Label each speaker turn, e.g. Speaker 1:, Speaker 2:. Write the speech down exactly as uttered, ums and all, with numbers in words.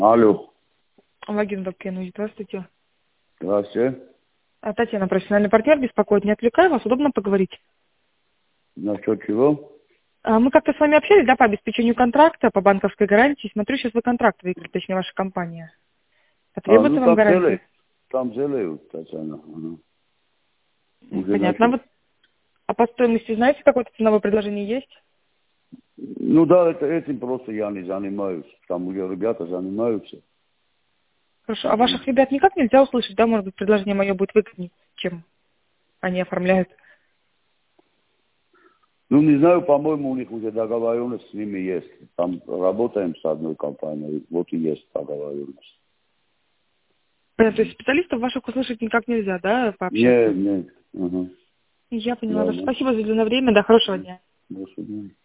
Speaker 1: Алло.
Speaker 2: Логин Бабкену, здравствуйте.
Speaker 1: Здравствуйте.
Speaker 2: А, Татьяна, профессиональный партнер, беспокоит, не отвлекаю вас, удобно поговорить?
Speaker 1: Насчет чего?
Speaker 2: А, мы как-то с вами общались, да, по обеспечению контракта, по банковской гарантии. Смотрю, сейчас вы контракт выиграли, точнее, ваша компания.
Speaker 1: А,
Speaker 2: Потребуется
Speaker 1: ну
Speaker 2: вам
Speaker 1: там
Speaker 2: гарантия?
Speaker 1: делают. Там делают, Татьяна. Ага.
Speaker 2: М,
Speaker 1: Уже
Speaker 2: Понятно. А
Speaker 1: начали.
Speaker 2: вот а по стоимости знаете, какое-то ценовое предложение есть?
Speaker 1: Ну да, это, этим просто я не занимаюсь. Там уже ребята занимаются.
Speaker 2: Хорошо. А ваших ребят никак нельзя услышать, да? Может быть, предложение мое будет выгоднее, чем они оформляют?
Speaker 1: Ну не знаю, по-моему, у них уже договоренность с ними есть. Там работаем с одной компанией, вот и есть договоренность.
Speaker 2: Понятно, то есть специалистов ваших услышать никак нельзя, да,
Speaker 1: Нет,
Speaker 2: пообщаться?
Speaker 1: нет. Ага.
Speaker 2: Я поняла. Да,
Speaker 1: Ладно.
Speaker 2: спасибо за уделенное время, да, хорошего дня.
Speaker 1: До свидания.